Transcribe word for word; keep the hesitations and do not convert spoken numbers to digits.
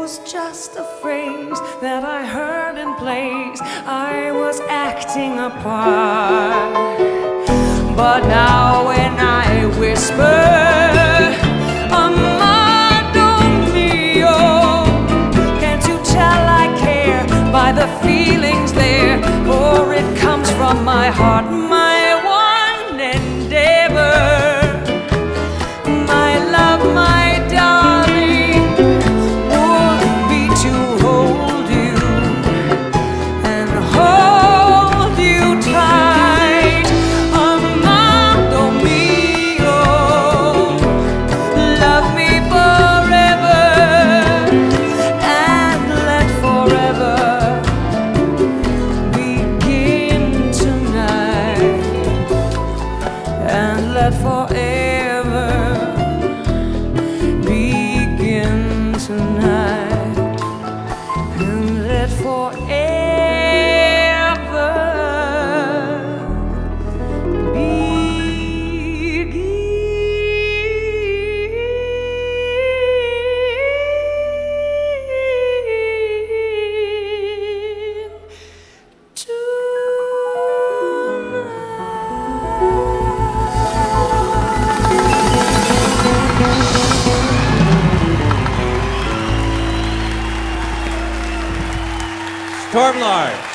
was just a phrase that I heard in place. I was acting a part. But now when I whisper, Amado mio, can't you tell I care by the feelings there? For it comes from my heart, my one endeavor. My love, my darling, would be to hold you and hold you tight. Amado mio, love me forever and let forever begin tonight, and let forever begin tonight, and let forever begin Stormlord.